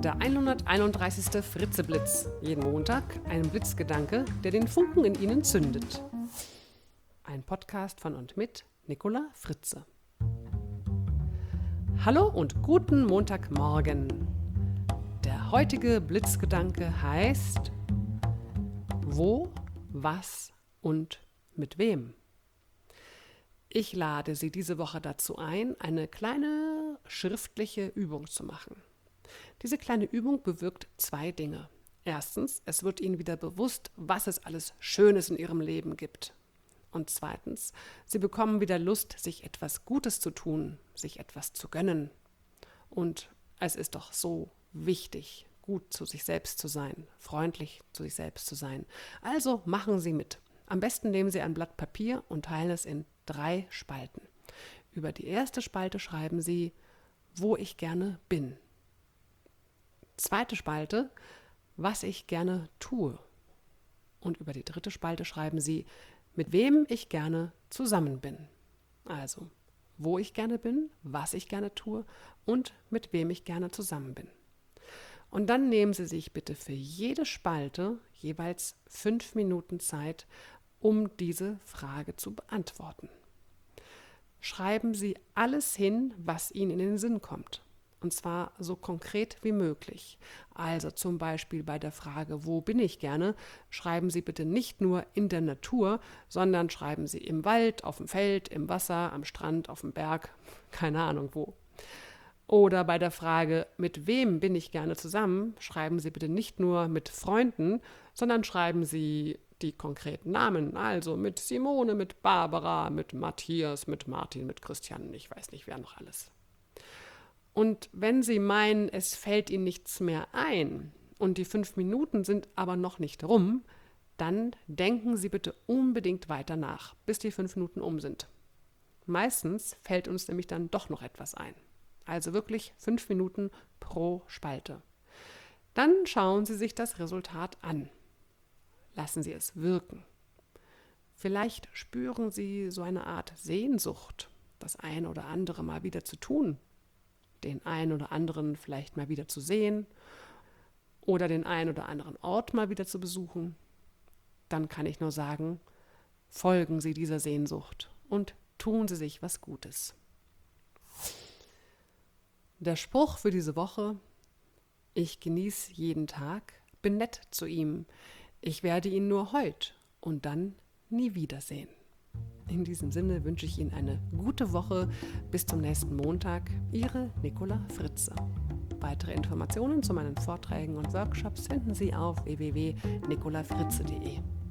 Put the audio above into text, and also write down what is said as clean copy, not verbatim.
der 131. Fritzeblitz. Jeden Montag ein Blitzgedanke, der den Funken in Ihnen zündet. Ein Podcast von und mit Nicola Fritze. Hallo und guten Montagmorgen. Der heutige Blitzgedanke heißt: Wo, was und mit wem? Ich lade Sie diese Woche dazu ein, eine kleine schriftliche Übung zu machen. Diese kleine Übung bewirkt zwei Dinge. Erstens, es wird Ihnen wieder bewusst, was es alles Schönes in Ihrem Leben gibt. Und zweitens, Sie bekommen wieder Lust, sich etwas Gutes zu tun, sich etwas zu gönnen. Und es ist doch so wichtig, gut zu sich selbst zu sein, freundlich zu sich selbst zu sein. Also machen Sie mit. Am besten nehmen Sie ein Blatt Papier und teilen es in 3 Spalten. Über die erste Spalte schreiben Sie, wo ich gerne bin. Zweite Spalte, was ich gerne tue. Und über die dritte Spalte schreiben Sie, mit wem ich gerne zusammen bin. Also, wo ich gerne bin, was ich gerne tue und mit wem ich gerne zusammen bin. Und dann nehmen Sie sich bitte für jede Spalte jeweils 5 Minuten Zeit, um diese Frage zu beantworten. Schreiben Sie alles hin, was Ihnen in den Sinn kommt. Und zwar so konkret wie möglich. Also zum Beispiel bei der Frage, wo bin ich gerne, schreiben Sie bitte nicht nur in der Natur, sondern schreiben Sie im Wald, auf dem Feld, im Wasser, am Strand, auf dem Berg, keine Ahnung wo. Oder bei der Frage, mit wem bin ich gerne zusammen, schreiben Sie bitte nicht nur mit Freunden, sondern schreiben Sie die konkreten Namen, also mit Simone, mit Barbara, mit Matthias, mit Martin, mit Christian, ich weiß nicht, wer noch alles. Und wenn Sie meinen, es fällt Ihnen nichts mehr ein und die 5 Minuten sind aber noch nicht rum, dann denken Sie bitte unbedingt weiter nach, bis die 5 Minuten um sind. Meistens fällt uns nämlich dann doch noch etwas ein. Also wirklich 5 Minuten pro Spalte. Dann schauen Sie sich das Resultat an. Lassen Sie es wirken. Vielleicht spüren Sie so eine Art Sehnsucht, das ein oder andere mal wieder zu tun, den einen oder anderen vielleicht mal wieder zu sehen oder den einen oder anderen Ort mal wieder zu besuchen. Dann kann ich nur sagen, folgen Sie dieser Sehnsucht und tun Sie sich was Gutes. Der Spruch für diese Woche: Ich genieße jeden Tag, bin nett zu ihm. Ich werde ihn nur heut und dann nie wiedersehen. In diesem Sinne wünsche ich Ihnen eine gute Woche. Bis zum nächsten Montag. Ihre Nicola Fritze. Weitere Informationen zu meinen Vorträgen und Workshops finden Sie auf www.nicolafritze.de.